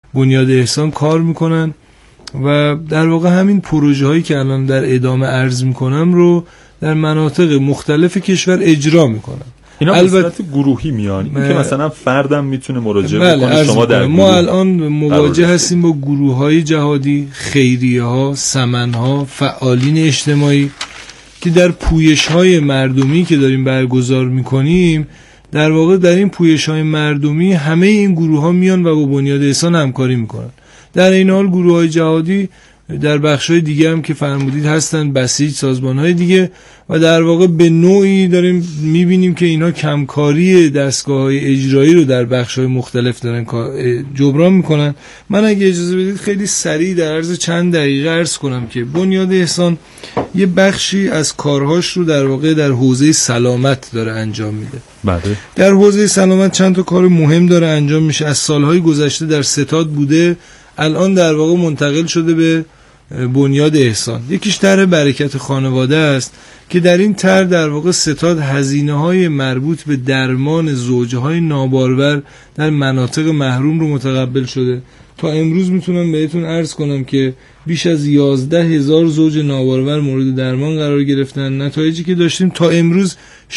بنیاد احسان کار میکنن و در واقع همین پروژه هایی که الان در ادامه عرض میکنم رو در مناطق مختلف کشور اجرا میکنن. اینا به صورت گروهی میان، این که مثلا فردم میتونه مراجعه بکنه شما در گروه؟ ما الان مواجه هستیم با گروه های جهادی، خیریه ها، سمن ها، فعالین اجتماعی که در پویش های مردمی که داریم برگزار میکنیم، در واقع در این پویش های مردمی همه این گروه ها میان و با بنیاد احسان همکاری میکنن. در این حال گروه های جهادی در بخش های دیگه هم که فرمودید هستن، بسیج، سازمان های دیگه، و در واقع به نوعی داریم میبینیم که اینها کمکاری دستگاه های اجرایی رو در بخش های مختلف دارن جبران میکنن. من اگه اجازه بدید خیلی سریع در عرض چند دقیقه عرض کنم که بنیاد احسان یه بخشی از کارهاش رو در واقع در حوزه سلامت داره انجام میده. بله. در حوزه سلامت چند تا کار مهم داره انجام میشه. از سالهای گذشته در ستاد بوده، الان در واقع منتقل شده به بنیاد احسان. یکیش طرح برکت خانواده است که در این طرح در واقع ستاد هزینه‌های مربوط به درمان زوجهای نابارور در مناطق محروم رو متقبل شده. تا امروز میتونم بهتون عرض کنم که بیش از 11,000 زوج نابارور مورد درمان قرار گرفتن. نتایجی که داشتیم تا امروز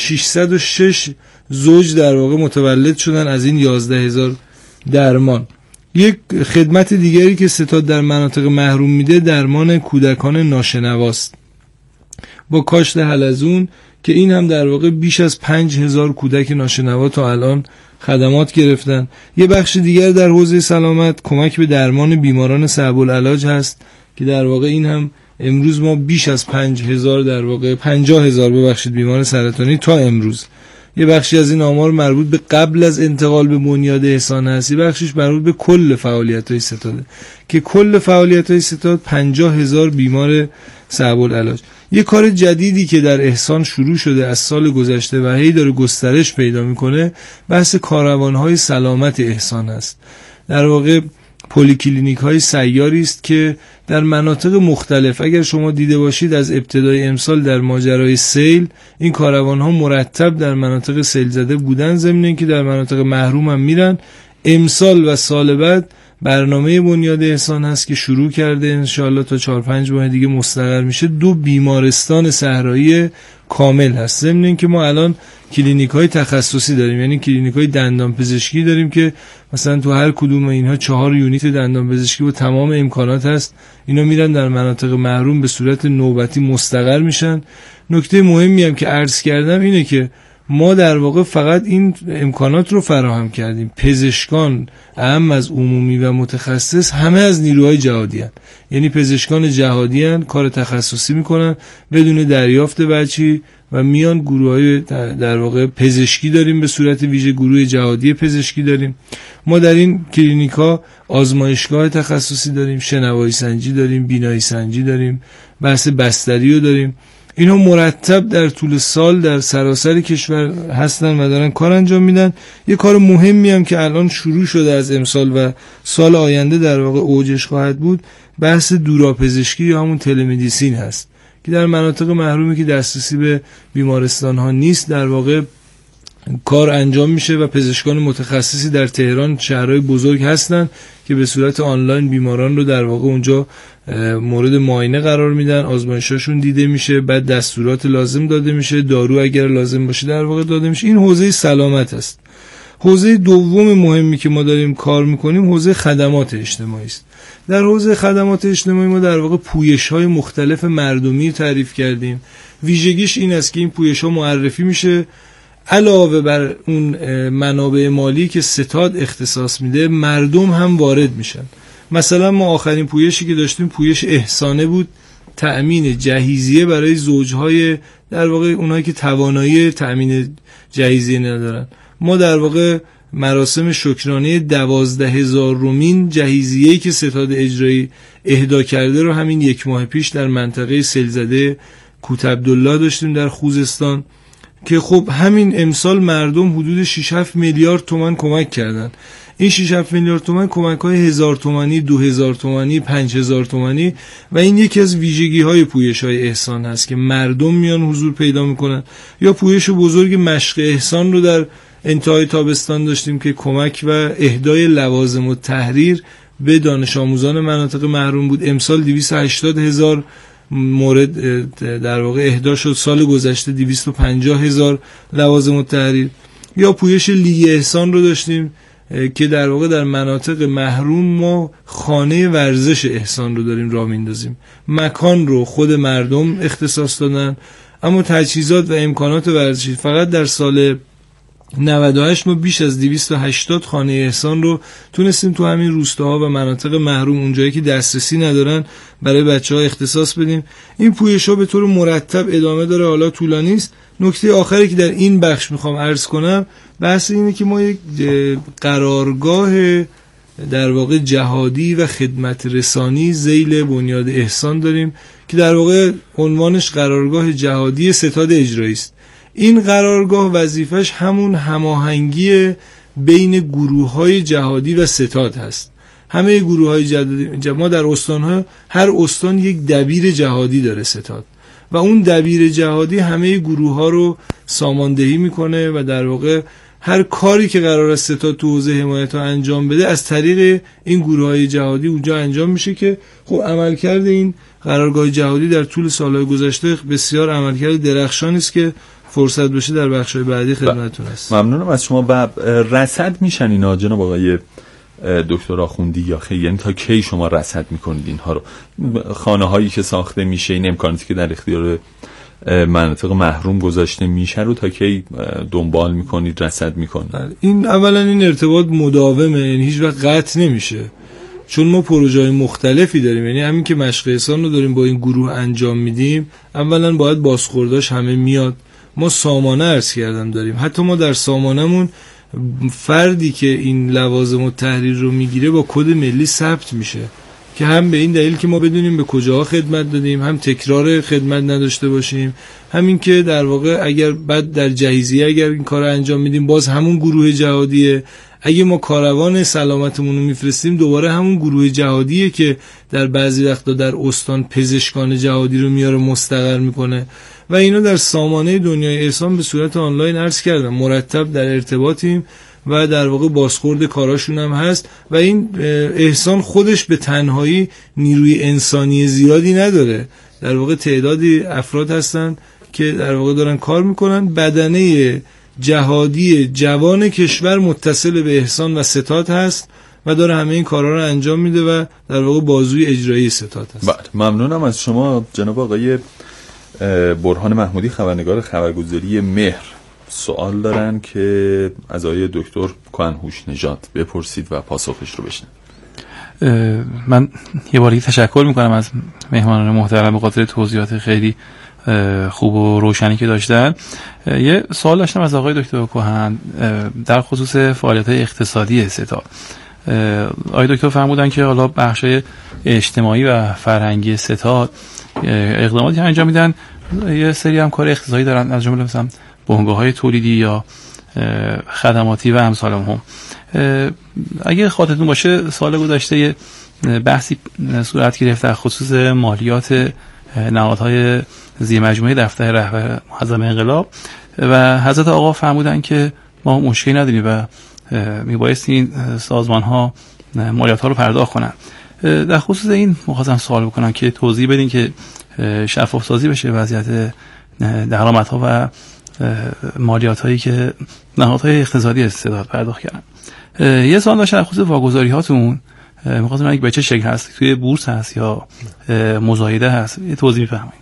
606 زوج در واقع متولد شدن از این 11,000 درمان. یک خدمت دیگری که ستاد در مناطق محروم میده درمان کودکان ناشنواست با کاشت حلزون که این هم در واقع بیش از 5,000 کودک ناشنوا تا الان خدمات گرفتن. یه بخش دیگر در حوزه سلامت کمک به درمان بیماران صعب العلاج هست که در واقع این هم امروز ما بیش از 5,000 در واقع 50,000 بیمار سرطانی تا امروز. یه بخشی از این آمار مربوط به قبل از انتقال به بنیاد احسان هست، یه بخشیش مربوط به کل فعالیت‌های ستاده که کل فعالیت‌های ستاد 50,000 بیمار صعب العلاج. یه کار جدیدی که در احسان شروع شده از سال گذشته و هی داره گسترش پیدا میکنه بحث کاروان‌های سلامت احسان است. در واقع پلیکلینیک های سیاری است که در مناطق مختلف، اگر شما دیده باشید از ابتدای امسال در ماجرای سیل این کاروان ها مرتب در مناطق سیل زده بودن، ضمن اینکه در مناطق محروم هم میرن. امسال و سال بعد برنامه بنیاد احسان هست که شروع کرده، انشاءالله تا 4-5 ماه دیگه مستقر میشه. 2 بیمارستان صحرایی کامل هست، ضمن اینکه ما الان کلینیک های تخصصی داریم، یعنی کلینیک های دندان پزشکی داریم که مثلا تو هر کدوم اینها 4 یونیت دندان پزشکی با تمام امکانات هست. اینا میرن در مناطق محروم به صورت نوبتی مستقر میشن. نکته مهمی هم که عرض کردم اینه که ما در واقع فقط این امکانات رو فراهم کردیم. پزشکان اهم از عمومی و متخصص همه از نیروهای جهادی هستند، یعنی پزشکان جهادی هستند، کار تخصصی میکنن بدون دریافت بچی و میان. گروه‌های در واقع پزشکی داریم به صورت ویژه، گروه جهادی پزشکی داریم. ما در این کلینیک‌ها آزمایشگاه تخصصی داریم، شنوایی سنجی داریم، بینایی سنجی داریم، بحث بستری رو داریم. اینها مرتب در طول سال در سراسر کشور هستن و دارن کار انجام میدن. یه کار مهمی هم که الان شروع شده از امسال و سال آینده در واقع اوجش خواهد بود، بحث دوراپزشکی یا همون تلمدیسین هست که در مناطق محرومی که دسترسی به بیمارستان ها نیست در واقع کار انجام میشه و پزشکان متخصصی در تهران شهرهای بزرگ هستن که به صورت آنلاین بیماران رو در واقع اونجا مورد معاینه قرار میدن، آزمایشاشون دیده میشه، بعد دستورات لازم داده میشه، دارو اگر لازم باشه در واقع داده میشه. این حوزه سلامت است. حوزه دوم مهمی که ما داریم کار میکنیم حوزه خدمات اجتماعی است. در حوزه خدمات اجتماعی ما در واقع پویش‌های مختلف مردمی تعریف کردیم. ویژگیش این است که این پویش‌ها معرفی میشه، علاوه بر اون منابع مالی که ستاد اختصاص میده مردم هم وارد میشن. مثلا ما آخرین پویشی که داشتیم پویش احسانه بود، تأمین جهیزیه برای زوجهای در واقع اونایی که توانایی تأمین جهیزیه ندارن. ما در واقع مراسم شکرانه 12,000 جهیزیه‌ای که ستاد اجرایی اهدا کرده رو همین 1 ماه پیش در منطقه سیلزده کوت عبدالله داشتیم در خوزستان که خب همین امسال مردم حدود 6-7 میلیارد تومان کمک کردن. این 6-7 میلیارد تومان کمک‌های 1000 تومانی، 2000 تومانی، 5000 تومانی و این یکی از ویژگی‌های پویش‌های احسان هست که مردم میان حضور پیدا میکنن. یا پویش بزرگ مشق احسان رو در انتهای تابستان داشتیم که کمک و اهدای لوازم و تحریر به دانش آموزان مناطق محروم بود. امسال 280,000 مورد در واقع اهدا شد، سال گذشته 250,000 لوازم التحریر. یا پویش لیگ احسان رو داشتیم که در واقع در مناطق محروم ما خانه ورزش احسان رو داریم راه میندازیم. مکان رو خود مردم اختصاص دادن، اما تجهیزات و امکانات ورزشی فقط در سال 98 ما بیش از 280 خانه احسان رو تونستیم تو همین روستاها و مناطق محروم، اونجایی که دسترسی ندارن، برای بچه‌ها اختصاص بدیم. این پویش‌ها به طور مرتب ادامه داره، حالا طولانی است. نکته آخری که در این بخش میخوام عرض کنم بحث اینه که ما یک قرارگاه در واقع جهادی و خدمت رسانی ذیل بنیاد احسان داریم که در واقع عنوانش قرارگاه جهادی ستاد اجرایی است. این قرارگاه وظیفش همون هماهنگی بین گروه‌های جهادی و ستاد هست. همه گروه‌های جهادی ما در استان‌ها، هر استان یک دبیر جهادی داره ستاد، و اون دبیر جهادی همه گروه‌ها رو ساماندهی میکنه و در واقع هر کاری که قرار است ستاد تو حوزه حمایت ها انجام بده از طریق این گروه‌های جهادی اونجا انجام میشه که خب عملکرد این قرارگاه جهادی در طول سالهای گذشته بسیار عملکرد درخشانی است که فرصت بشه در بخش‌های بعدی خدمتتون است. ممنونم از شما. و رصد میشن اینا جناب آقای دکتر آخوندی یا خیلی، یعنی تا کی شما رصد میکنید اینها رو؟ خانه هایی که ساخته میشه، این امکاناتی که در اختیار مناطق محروم گذاشته میشه رو تا کی دنبال میکنید، رصد میکنید؟ این اولا این ارتباط مداومه، یعنی هیچ وقت قطع نمیشه، چون ما پروژه‌های مختلفی داریم. یعنی همین که مشق احسان رو داریم با این گروه انجام میدیم، اولا باید بازخورداش همه میاد. ما سامانه عرض کردم داریم، حتی ما در سامانمون فردی که این لوازم التحریر رو میگیره با کد ملی ثبت میشه، که هم به این دلیل که ما بدونیم به کجاها خدمت دادیم، هم تکرار خدمت نداشته باشیم، همین که در واقع اگر بعد در جهیزیه اگر این کار انجام میدیم باز همون گروه جهادیه، اگه ما کاروان سلامتمون رو میفرستیم دوباره همون گروه جهادیه که در بعضی وقتا در استان پزشکان جهادی رو میاره مستقر میکنه. و اینا در سامانه دنیای احسان به صورت آنلاین عرض کردم مرتب در ارتباطیم و در واقع بازخورد کاراشون هم هست. و این احسان خودش به تنهایی نیروی انسانی زیادی نداره، در واقع تعدادی افراد هستن که در واقع دارن کار میکنن. بدنه جهادی جوان کشور متصل به احسان و ستاد هست و داره همه این کارا رو انجام میده و در واقع بازوی اجرایی ستاد هست. بله، ممنونم از شما جناب آقای برهان محمودی، خبرنگار خبرگزاری مهر. سوال دارن که از آقای دکتر کهنهوش نژاد بپرسید و پاسخش رو بشنوید. من یه بار دیگه تشکر میکنم از مهمانان محترم به خاطر توضیحات خیلی خوب و روشنی که داشتن. یه سوال داشتم از آقای دکتر کهن در خصوص فعالیت‌های اقتصادی ستاد. آقای دکتر فرمودن که حالا بخشای اجتماعی و فرهنگی ستاد اقداماتی انجام میدن، یه سری هم کار اقتصادی دارن، از جمله مثلا بنگاه‌های تولیدی یا خدماتی و امثال هم. اگه خاطرتون باشه سال گذشته یه بحثی صورت گرفت در خصوص مالیات نهادهای زیر مجموعه دفتر رهبر معظم انقلاب و حضرت آقا فرمودن که ما مشکلی نداریم و میبایست این سازمان ها مالیات ها رو پرداخت کنن. در خصوص این می‌خواستم سوال بکنم که توضیح بدین که شفاف سازی بشه وضعیت درآمدها و مالیات هایی که نهادهای اقتصادی ستاد پرداخت کردن. یه سوال داشتم در خصوص واگذاری هاتون، می‌خواستم ببینم به چه شکل هست، توی بورس هست یا مزایده هست، یه توضیح بفرمایید.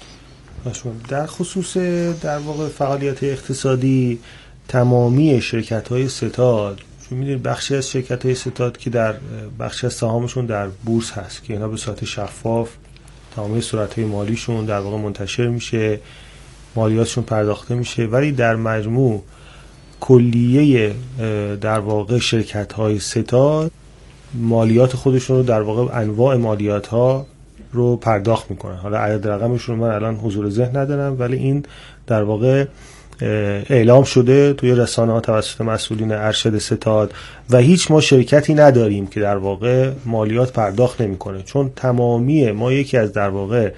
در خصوص در واقع فعالیت اقتصادی تمامی شرکت‌های ستاد، چون می‌دونید بخشی از شرکت‌های ستاد که در بخشی از سهامشون در بورس هست که اینا به صورت شفاف تمامی صورت‌های مالیشون در واقع منتشر میشه، مالیاتشون پرداخته میشه، ولی در مجموع کلیه در واقع شرکت‌های ستاد مالیات خودشون رو در واقع انواع مالیات‌ها رو پرداخت میکنن. حالا عدد رقمشون من الان حضور ذهن ندارم، ولی این در واقع اعلام شده توی رسانه‌ها توسط مسئولین ارشد ستاد و هیچ ما شرکتی نداریم که در واقع مالیات پرداخت نمیکنه، چون تمامی ما یکی از در واقع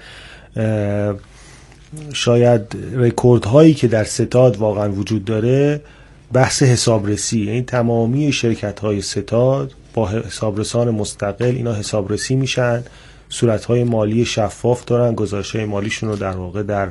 شاید رکوردهایی که در ستاد واقعا وجود داره بحث حسابرسی، یعنی تمامی شرکت‌های ستاد با حسابرسان مستقل اینا حسابرسی میشن، صورتهای مالی شفاف دارن، گزارش‌های مالیشون رو در واقع در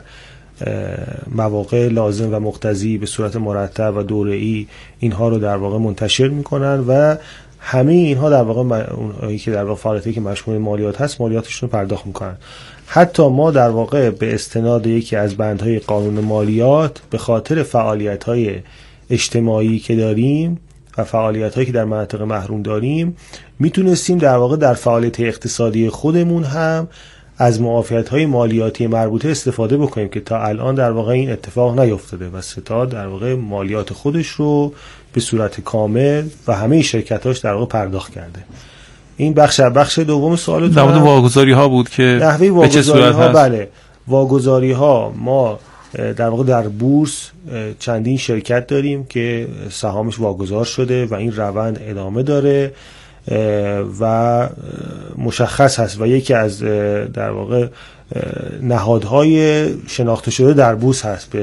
مواقع لازم و مقتضی به صورت مرتب و دوره‌ای اینها رو در واقع منتشر میکنن و همه اینها در واقع اونایی که در واقع فعالیتی که مشمول مالیات هست مالیاتشون رو پرداخت میکنن. حتی ما در واقع به استناد یکی از بندهای قانون مالیات به خاطر فعالیت‌های اجتماعی که داریم و فعالیت‌هایی که در مناطق محروم داریم میتونستیم در واقع در فعالیت اقتصادی خودمون هم از معافیت‌های مالیاتی مربوطه استفاده بکنیم که تا الان در واقع این اتفاق نیفتاده و ستاد در واقع مالیات خودش رو به صورت کامل و همه شرکتاش در واقع پرداخت کرده. این بخش دوم سوالتون در مورد واگذاری‌ها بود که نحوه واگذاری‌ها. بله، واگذاری‌ها ما در واقع در بورس چندین شرکت داریم که سهامش واگذار شده و این روند ادامه داره و مشخص هست و یکی از در واقع نهادهای شناخته شده در بورس هست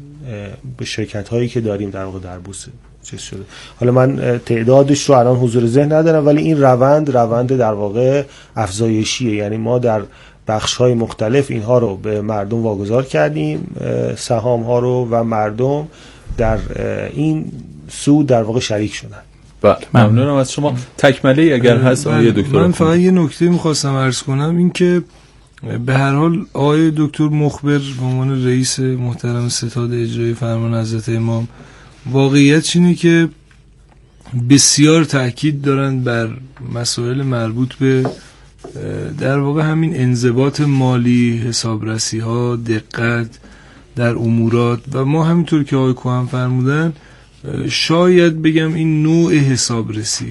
به شرکت هایی که داریم در واقع در بورس چیز شده. حالا من تعدادش رو الان حضور ذهن ندارم ولی این روند در واقع افزایشیه، یعنی ما در بخش‌های مختلف اینها رو به مردم واگذار کردیم، سهام ها رو، و مردم در این سود در واقع شریک شدن. ممنونم از شما. تکمله اگر هست آقای دکتر. من فقط یه نکته می‌خواستم عرض کنم، این که به هر حال آقای دکتر مخبر به عنوان رئیس محترم ستاد اجرایی فرمان حضرت امام واقعیت اینه که بسیار تاکید دارن بر مسائل مربوط به در واقع همین انضباط مالی، حسابرسی ها، دقت در امورات و ما همینطور که آقای کوهن فرمودن شاید بگم این نوع حسابرسی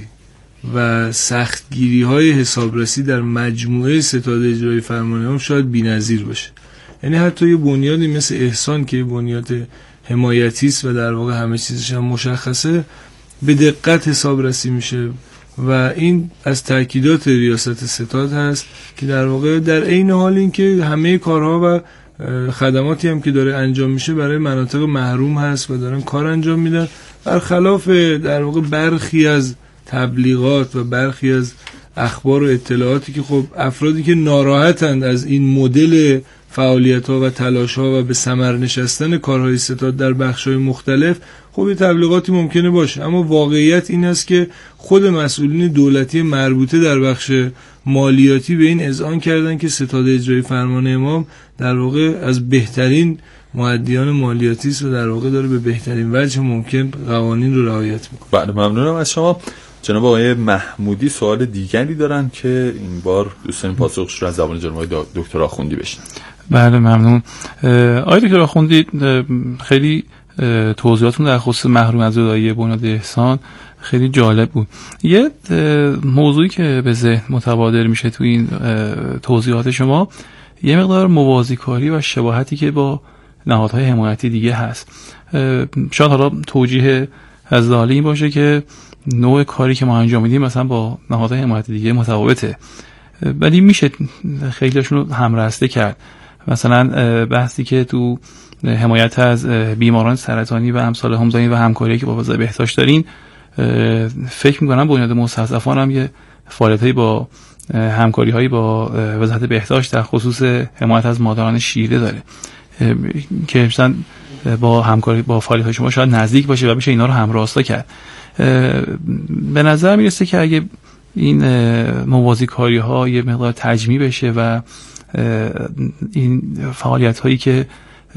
و سختگیری های حسابرسی در مجموعه ستاد اجرایی فرمان امام شاید بی‌نظیر باشه. یعنی حتی یه بنیادی مثل احسان که بنیاد حمایتی است و در واقع همه چیزش هم مشخصه به دقت حسابرسی میشه و این از تأکیدات ریاست ستاد هست که در واقع در عین حال این که همه کارها و خدماتی هم که داره انجام میشه برای مناطق محروم هست و دارن کار انجام میدن، برخلاف در واقع برخی از تبلیغات و برخی از اخبار و اطلاعاتی که خب افرادی که ناراحتند از این مدل فعالیت‌ها و تلاش‌ها و به ثمر نشستن کارهای ستاد در بخش‌های مختلف خب یه تبلیغاتی ممکنه باشه، اما واقعیت این است که خود مسئولین دولتی مربوطه در بخش مالیاتی به این اذعان کردن که ستاد اجرایی فرمان امام در واقع از بهترین مؤدیان مالیاتی است و در واقع داره به بهترین وجه ممکن قوانین رو رعایت میکنه. بله ممنونم از شما. جناب آقای محمودی سوال دیگری دارن که این بار دوستان پاسخش رو از زبان جناب دکتر آخوندی بشنویم. بله ممنون. آقای دکتر آخوندی خیلی توضیحاتون در خصوص محروم از زدایی بنیاد احسان خیلی جالب بود. یه موضوعی که به ذهن متبادر میشه تو این توضیحات شما یه مقدار موازیکاری و شباهتی که با نهادهای حمایتی دیگه هست. شاید حالا توجیه از دالی این باشه که نوع کاری که ما انجام میدیم مثلا با نهادهای حمایتی دیگه متفاوته، ولی میشه خیلیشون رو همراسته کرد. مثلا بحثی که تو حمایت از بیماران سرطانی و امثال همزانی و همکاری که با وزارت بهداشت دارین، فکر میکنم بنیاد مستضعفان هم یه فعالیتایی با همکاری هایی با وزارت بهداشت در خصوص حمایت از مادران شیرده داره که مثلا با همکاری با فعالیت های شما شاید نزدیک باشه و بشه اینا رو همراستا کرد. به نظر میرسه که اگه این موازی کاری ها یه مقدار تجمیع بشه و این فعالیت هایی که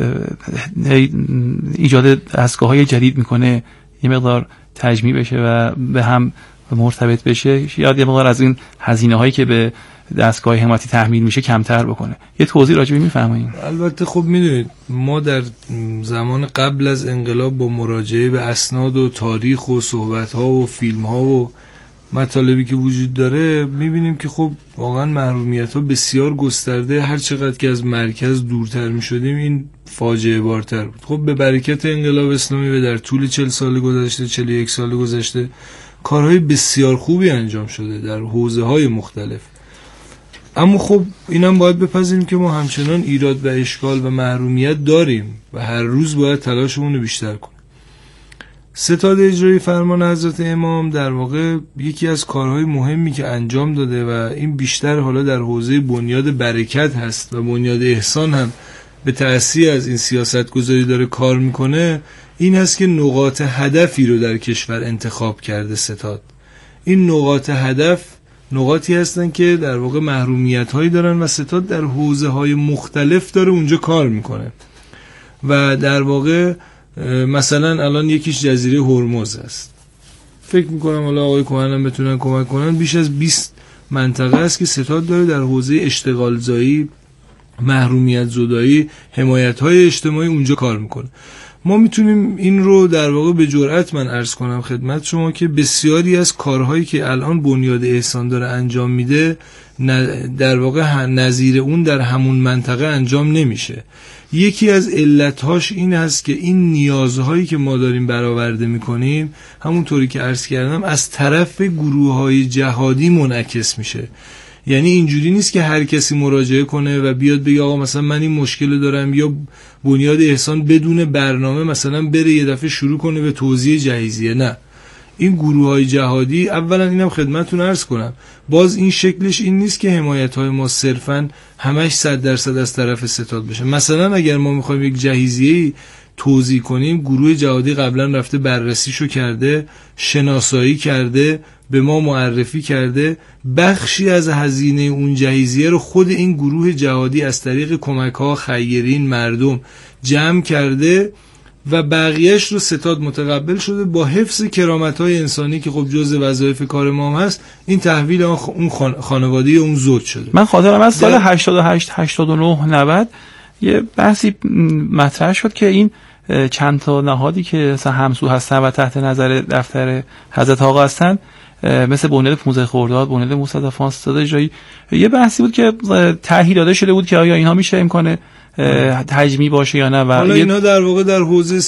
ایجاد دستگاه های جدید میکنه یه مقدار تجمیع بشه و به هم مرتبط بشه، یاد یه مقدار از این هزینه هایی که به دستگاه حمایتی تحمیل میشه کمتر بکنه. یه توضیح راجع به میفرمایید؟ البته خب میدونید ما در زمان قبل از انقلاب با مراجعه به اسناد و تاریخ و صحبت ها و فیلم ها و مطالبی که وجود داره میبینیم که خب واقعا محرومیت ها بسیار گسترده، هر چقدر که از مرکز دورتر میشدیم این فاجعه بارتر بود. خب به برکت انقلاب اسلامی و در طول 40 سال گذشته 41 سال گذشته کارهای بسیار خوبی انجام شده در حوزه‌های مختلف، اما خب اینم باید بپذیریم که ما همچنان ایراد و اشکال و محرومیت داریم و هر روز باید تلاشمون رو بیشتر کنیم. ستاد اجرایی فرمان حضرت امام در واقع یکی از کارهای مهمی که انجام داده و این بیشتر حالا در حوزه بنیاد برکت هست و بنیاد احسان هم به تأثیر از این سیاست گذاری داره کار میکنه، این هست که نقاط هدفی رو در کشور انتخاب کرده ستاد. این نقاط هدف نقاطی هستن که در واقع محرومیت هایی دارن و ستاد در حوزه های مختلف داره اونجا کار میکنه و در واقع مثلا الان یکیش جزیره هرمز است. فکر میکنم حالا آقای کوهنم بتونن کمک کنن، بیش از 20 منطقه است که ستاد داره در حوزه اشتغال زایی، محرومیت زدایی، حمایت های اجتماعی اونجا کار میکنه. ما میتونیم این رو در واقع به جرئت من عرض کنم خدمت شما که بسیاری از کارهایی که الان بنیاد احسان داره انجام میده در واقع نظیر اون در همون منطقه انجام نمیشه. یکی از علتهاش این هست که این نیازهایی که ما داریم برآورده میکنیم همونطوری که عرض کردم از طرف گروه‌های جهادی منعکس میشه. یعنی اینجوری نیست که هر کسی مراجعه کنه و بیاد بگه آقا مثلا من این مشکل دارم، یا بنیاد احسان بدون برنامه مثلا بره یه دفعه شروع کنه به توزیع جهیزیه. نه، این گروه‌های جهادی اولا اینم خدمتتون عرض کنم باز این شکلش این نیست که حمایت‌های ما صرفاً همش 100% از طرف ستاد بشه. مثلا اگر ما می‌خوایم یک جهیزیه توزیع کنیم، گروه جهادی قبلا رفته بررسیشو کرده، شناسایی کرده، به ما معرفی کرده، بخشی از هزینه اون جهیزیه رو خود این گروه جهادی از طریق کمک‌ها خیرین مردم جمع کرده و بقیهش رو ستاد متقبل شده با حفظ کرامت‌های انسانی که خب جزء وظایف کار ما هم هست. این تحویل اون خانواده اون زوج شده. من خاطرم از سال 88 89 90 یه بحثی مطرح شد که این چند تا نهادی که مثلا همسو هستن و تحت نظر دفتر حضرت آقا هستن، مثل بنیاد 15 خرداد، بنیاد مصدفان، ستاد اجرایی، یه بحثی بود که طرحی داده شده بود که آیا اینها میشه امکانه تجمی باشه یا نه. و حالا اینا در واقع در حوزه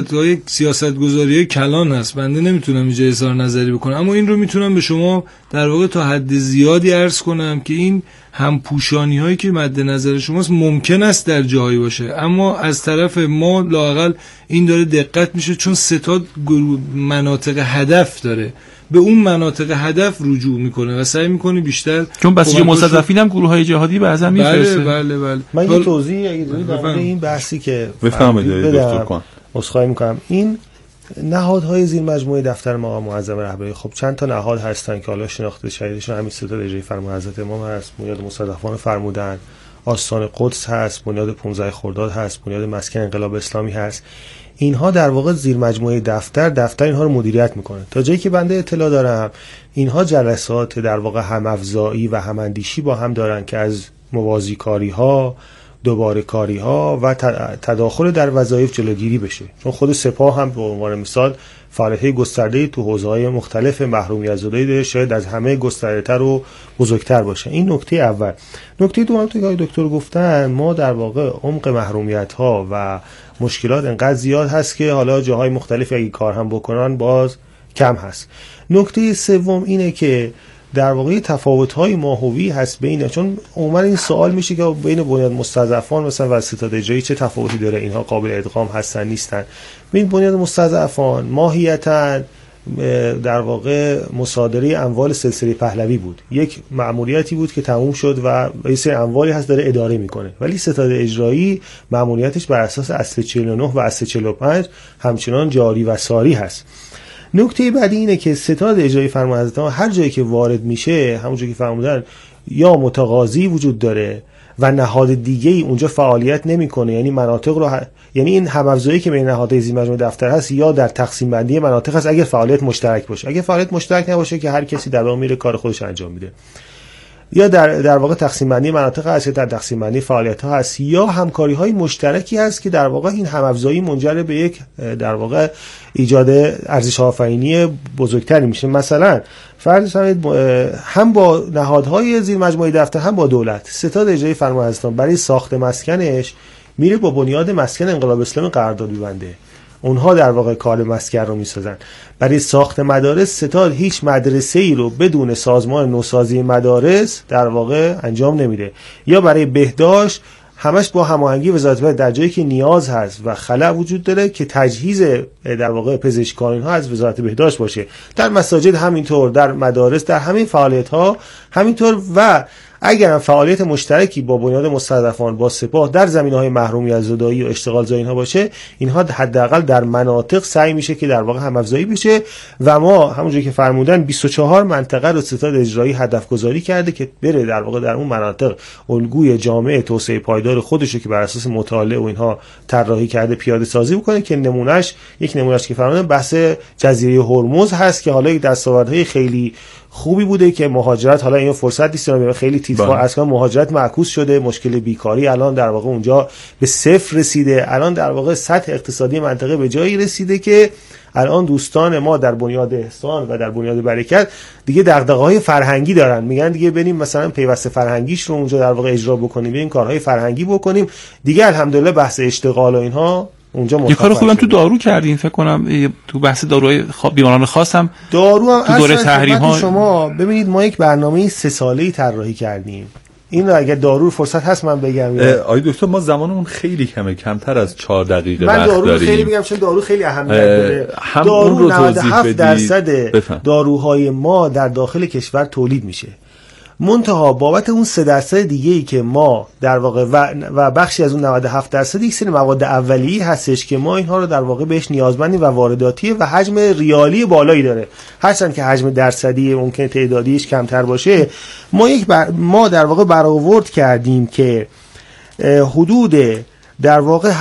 سیاستگذاری کلان هست، بنده نمیتونم اینجا اظهار نظری بکنم، اما این رو میتونم به شما در واقع تا حد زیادی عرض کنم که این همپوشانی هایی که مد نظر شماست ممکن است در جایی باشه، اما از طرف ما لااقل این داره دقت میشه چون ستاد مناطق هدف داره، به اون مناطق هدف رجوع میکنه و سعی میکنه بیشتر، چون بسیج مستضعفین هم گروه‌های جهادی بعضا میفرسته. بله. من یه توضیح اگه در این بحثی که بفهمید دکتر کن عذرخواهی میکنم. این نهادهای زیر مجموعه دفتر مقام معظم رهبری، خب چند تا نهاد هستن که حالا شناخته شدیدشون همین ستاد اجرایی فرمان حضرت امام هست، بنیاد مصدفان فرمودن، آستان قدس هست، بنیاد 15 خرداد هست، بنیاد مسکن انقلاب اسلامی هست. اینها در واقع زیر مجموعه دفتر اینها رو مدیریت میکنه. تا جایی که بنده اطلاع دارم اینها جلسات در واقع هم افزایی و هم اندیشی با هم دارن که از موازی کاری ها، دوباره کاری ها و تداخل در وظایف جلوگیری بشه، چون خود سپاه هم به عنوان مثال فعالیت‌های گسترده‌ای تو حوزه‌های مختلف محرومیت زدایی داره، شاید از همه گسترده‌تر و بزرگتر باشه. این نکته اول. نکته دوم که دکتر گفتن، ما در واقع عمق محرومیت‌ها و مشکلات انقدر زیاد هست که حالا جاهای مختلفی اگه کار هم بکنن باز کم هست. نکته سوم اینه که در واقع تفاوت‌های ماهوی هست بین، چون عموما این سوال میشه که بین بنیاد مستضعفان مثلا و ستاد اجرایی چه تفاوتی داره، اینها قابل ادغام هستن نیستن. ببین بنیاد مستضعفان ماهیتاً در واقع مصادره اموال سلسله پهلوی بود، یک مأموریتی بود که تموم شد و یه سری اموالی هست داره اداره میکنه، ولی ستاد اجرایی مأموریتش بر اساس اصل 49 و اصل 45 همچنان جاری و ساری هست. نکته بعدی اینه که ستاد اجرایی فرمان حضرت امام هر جایی که وارد میشه، همونجوری که فرمودن، یا متقاضی وجود داره و نهاد دیگه ای اونجا فعالیت نمیکنه، یعنی مناطق رو یعنی این هم افزایی که بین نهادهای زیر مجموعه دفتر هست یا در تقسیم بندی مناطق هست اگر فعالیت مشترک باشه. اگر فعالیت مشترک نباشه که هر کسی در واقع میره کار خودش انجام میده، یا در واقع تقسیم بندی مناطق هست یا در تقسیم بندی فعالیت ها هست، یا همکاری های مشترکی هست که در واقع این هم افزایی منجر به یک در واقع ایجاد ارزش آفرینی بزرگتری میشه. مثلا فرض کنید هم با نهادهای زیر مجموعه دفتر هم با دولت، ستاد اجرایی فرمان حضرت برای ساخت مسکنش میره با بنیاد مسکن انقلاب اسلامی قرارداد می‌بنده، اونها در واقع کار مسکن رو میسازن. برای ساخت مدارس ستاد هیچ مدرسه‌ای رو بدون سازمان نوسازی مدارس در واقع انجام نمیده، یا برای بهداشت همش با هماهنگی وزارت بهداشت در جایی که نیاز هست و خلأ وجود داره که تجهیز در واقع پزشکان اینها از وزارت بهداشت باشه، در مساجد همینطور، در مدارس، در همین فعالیت‌ها همینطور. و اگر فعالیت مشترکی با بنیاد مستضعفان با سپاه در زمینه‌های محرومیت زدایی و اشتغال زایی اینها باشه، اینها حداقل در مناطق سعی میشه که در واقع هم افزایی بشه. و ما همونجوری که فرمودن 24 منطقه رو ستاد اجرایی هدف گذاری کرده که بره در واقع در اون مناطق الگوی جامعه توسعه پایدار خودش رو که بر اساس مطالعه و اینها طراحی کرده پیاده سازی بکنه. که یک نمونهش که فرمودن بحث جزیره هرمز هست که حالا یک دستاوردهای خیلی خوبی بوده که مهاجرت، حالا این فرصت نیست خیلی تیتفا اصلا مهاجرت معکوس شده، مشکل بیکاری الان در واقع اونجا به صفر رسیده، الان در واقع سطح اقتصادی منطقه به جایی رسیده که الان دوستان ما در بنیاد احسان و در بنیاد برکت دیگه دغدغه‌های فرهنگی دارن، میگن دیگه بریم مثلا پیوسته فرهنگیش رو اونجا در واقع اجرا بکنیم، بریم کارهای فرهنگی بکنیم دیگه. الحمدلله بحث اشتغال و اینها اونجا یه کار خوبم تو دارو کردین فکر کنم، تو بحث داروهای بیماران خاص هم دارو هم تو دوره تحریم ها. شما ببینید ما یک برنامه 3 ساله‌ای طراحی کردیم. این رو اگر دارو فرصت هست من بگم. آقای دکتر ما زمانمون خیلی کمتر از 4 دقیقه وقت داریم. من دارو خیلی میگم چون دارو خیلی اهمیت داره. دارو 97% داروهای ما در داخل کشور تولید میشه. منتها بابت اون 3% دیگه‌ای که ما در واقع و بخشی از اون 97% یک سری مواد اولیه‌ای هستش که ما اینها رو در واقع بهش نیازمندیم و وارداتیه و حجم ریالی بالایی داره. هرچند که حجم درصدی ممکن تعدادیش کمتر باشه، ما در واقع برآورد کردیم که حدود در واقع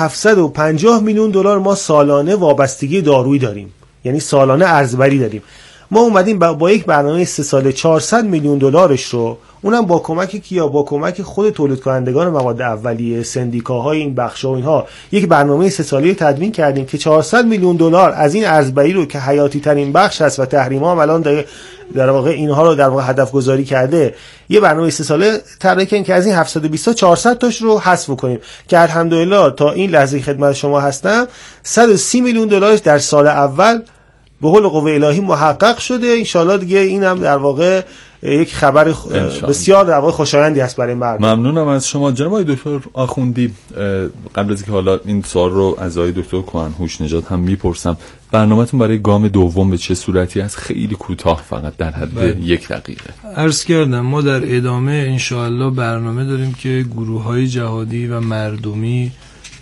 750 میلیون دلار ما سالانه وابستگی دارویی داریم، یعنی سالانه ارزبری داریم. ما اومدیم با یک برنامه 3 ساله 400 میلیون دلارش رو، اونم با کمک کیا؟ با کمک خود تولید کنندگان مواد اولیه، سندیکاهای این بخشا و اینها، یک برنامه 3 ساله تدوین کردیم که 400 میلیون دلار از این ارزبری رو که حیاتی ترین بخش هست و تحریم‌ها هم الان در واقع اینها رو در واقع هدف گذاری کرده، یه برنامه 3 ساله طراحی کردیم که از این 720 تا 400 تاش رو حذف کنیم که الحمدلله تا این لحظه خدمت شما هستم 130 میلیون دلارش در سال اول به حول قوه الهی محقق شده. انشالله دیگه اینم در واقع یک خبر بسیار در واقع خوشایندی است برای مردم. ممنونم از شما جناب آقای دکتر آخوندی. قبل از اینکه حالا این سوال رو از آقای دکتر کهنهوش نژاد هم میپرسم، برنامه‌تون برای گام دوم به چه صورتی است؟ خیلی کوتاه فقط در حد 1 دقیقه. عرض کردم ما در ادامه انشالله برنامه داریم که گروه‌های جهادی و مردمی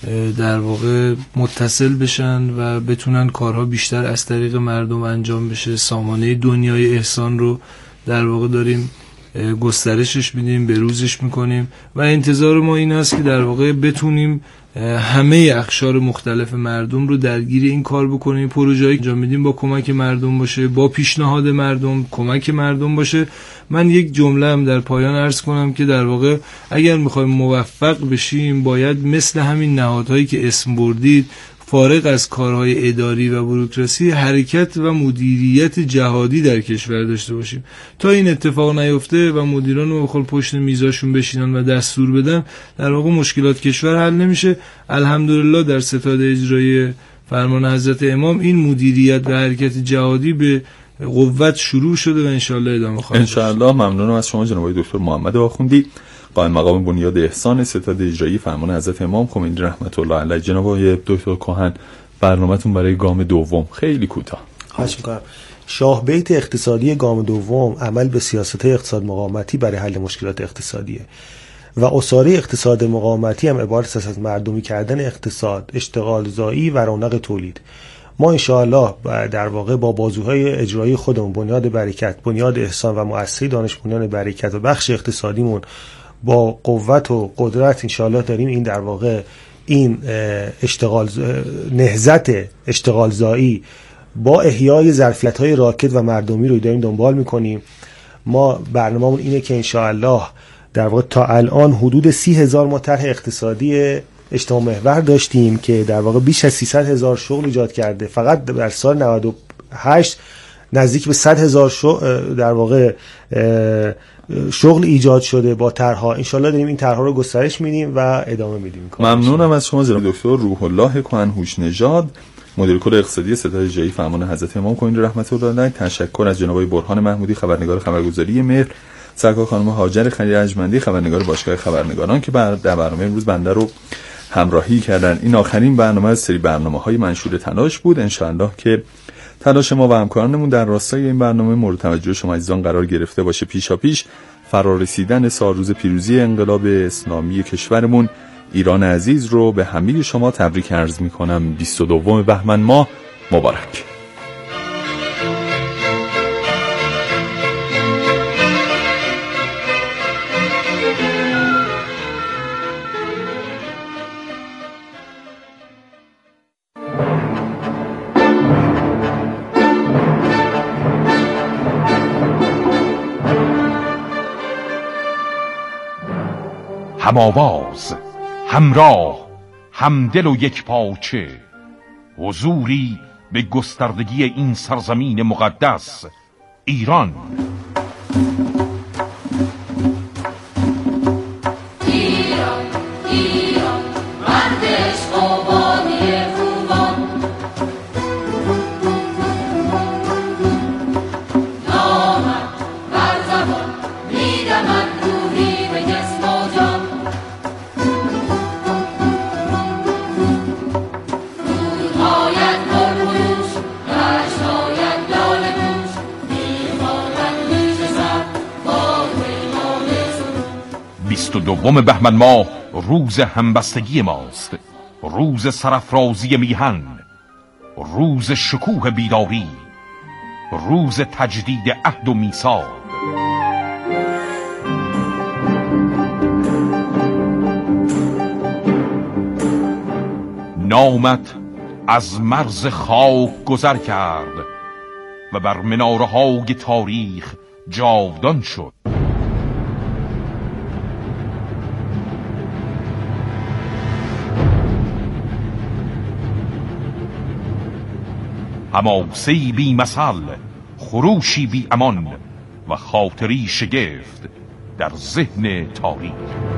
در واقع متصل بشن و بتونن کارها بیشتر از طریق مردم انجام بشه. سامانه دنیای احسان رو در واقع داریم گسترشش میدیم، بروزش میکنیم و انتظار ما این است که در واقع بتونیم همه اقشار مختلف مردم رو درگیر این کار بکنیم. پروژه‌ای انجام میدیم با کمک مردم باشه، با پیشنهاد مردم، کمک مردم باشه. من یک جمله هم در پایان عرض کنم که در واقع اگر میخوایم موفق بشیم باید مثل همین نهادهایی که اسم بردید فارغ از کارهای اداری و بوروکراسی حرکت و مدیریت جهادی در کشور داشته باشیم. تا این اتفاق نیفته و مدیران رو بخور پشت میزاشون بشینن و دستور بدن، در واقع مشکلات کشور حل نمیشه. الحمدلله در ستاد اجرایی فرمان حضرت امام این مدیریت و حرکت جهادی به قوت شروع شده و انشالله ادامه خواهد داشت. انشالله. ممنونم از شما جناب دکتر محمد آخوندی، قائم مقام بنیاد احسان ستاد اجرایی فرمان حضرت امام خمینی رحمت الله علیه. جناب آقای دکتر کهن، برنامه‌تون برای گام دوم خیلی کوتاه. خواهش می‌کنم. شاه بیت اقتصادی گام دوم عمل به سیاست‌های اقتصاد مقاومتی برای حل مشکلات اقتصادیه و اساره اقتصاد مقاومتی هم عبارت است از مردمی کردن اقتصاد، اشتغال زایی و رونق تولید. ما انشاءالله در واقع با بازوهای اجرایی خودمون، بنیاد برکت، بنیاد احسان و مؤسسه دانش بنیان برکت و بخش اقتصادیمون با قوت و قدرت انشاءالله داریم این در واقع این نهضت اشتغال زایی با احیای ظرفیت‌های راکد و مردمی رو داریم دنبال می‌کنیم. ما برنامه‌مون اینه که انشاءالله در واقع تا الان حدود 30,000 ما طرح اقتصادی اجتماع محور داشتیم که در واقع بیش از 300,000 شغل ایجاد کرده. فقط در سال 98 نزدیک به 100,000 در واقع شغل ایجاد شده با طرح‌ها. انشالله داریم این طرح‌ها رو گسترش میدیم و ادامه میدیم. ممنونم از شما جناب دکتر روح الله کهنهوش نژاد، مدیر کل اقتصادی ستاد اجرایی فرمان حضرت امام خمینی رحمت الله علیه. تشکر از جناب برهان محمودی، خبرنگار خبرگزاری مهر سرکار خانم هاجر خلیل ارجمندی، خبرنگار باشگاه خبرنگاران که در برنامه امروز بنده رو همراهی کردن. این آخرین برنامه از سری برنامه‌های منشور تلاش بود. انشاءالله که تلاش ما و همکارانمون در راستای این برنامه مورد توجه شما عزیزان قرار گرفته باشه. پیشاپیش فرارسیدن سالروز پیروزی انقلاب اسلامی کشورمون ایران عزیز رو به همه شما تبریک عرض می‌کنم. 22 بهمن ماه مبارک. هم آواز، همراه، همدل و یک پاچه، حضوری به گستردگی این سرزمین مقدس ایران. ایران مردش قوانی خوبان، نامد بر زبان میدمد روحی به جسم و جان. رودهایت پرخروش، دشتهایت لاله پوش، میخواند پیش سر با پیمان سرود. 22 بهمن ماه روز همبستگی ماست، روز سرافرازی میهن، روز شکوه بیداری، روز تجدید عهد و میثاق. نامت از مرز خاک گذر کرد و بر مناره‌های تاریخ جاودان شد. حماسه‌ای بی مثل، خروشی بی امان و خاطری شگفت در ذهن تاریخ.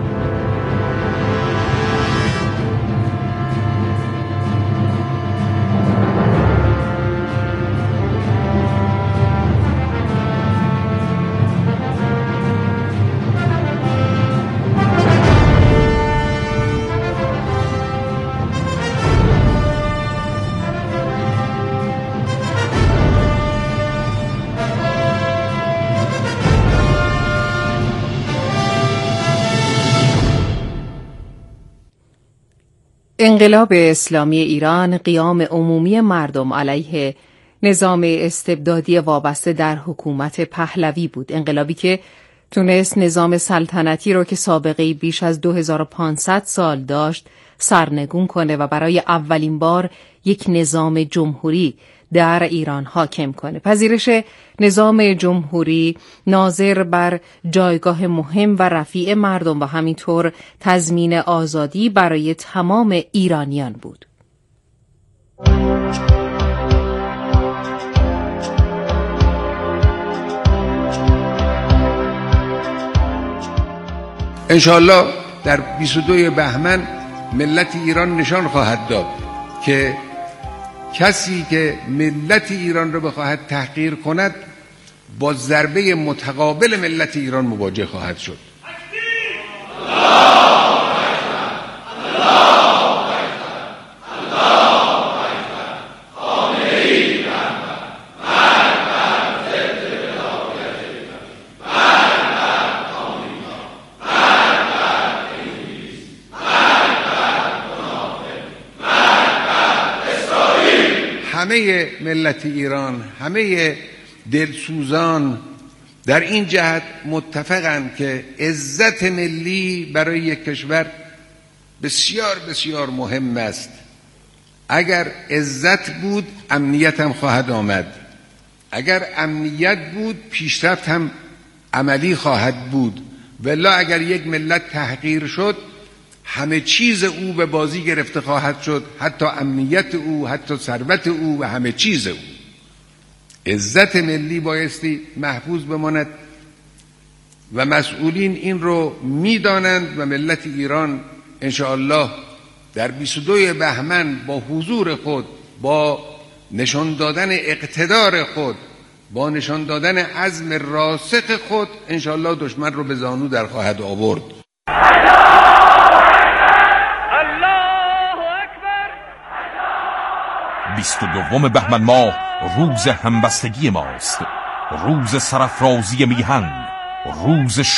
انقلاب اسلامی ایران قیام عمومی مردم علیه نظام استبدادی وابسته در حکومت پهلوی بود. انقلابی که تونست نظام سلطنتی رو که سابقه بیش از 2500 سال داشت سرنگون کنه و برای اولین بار یک نظام جمهوری در ایران حاکم کنه. پذیرش نظام جمهوری ناظر بر جایگاه مهم و رفیع مردم و همینطور تضمین آزادی برای تمام ایرانیان بود. انشاءالله در 22 بهمن ملت ایران نشان خواهد داد که کسی که ملت ایران را بخواهد تحقیر کند با ضربه متقابل ملت ایران مواجه خواهد شد. همه ملت ایران، همه دلسوزان در این جهت متفقند که عزت ملی برای یک کشور بسیار بسیار مهم است. اگر عزت بود امنیت هم خواهد آمد، اگر امنیت بود پیشرفت هم عملی خواهد بود. ولی اگر یک ملت تحقیر شد همه چیز او به بازی گرفته خواهد شد، حتی امنیت او، حتی ثروت او و همه چیز او. عزت ملی بایستی محفوظ بماند و مسئولین این رو میدانند و ملت ایران انشاءالله در 22 بهمن با حضور خود، با نشان دادن اقتدار خود با نشان دادن عزم راسخ خود انشالله دشمن رو به زانو در خواهد آورد. 22 بهمن ماه روز همبستگی ماست، روز سرافرازی میهن، روز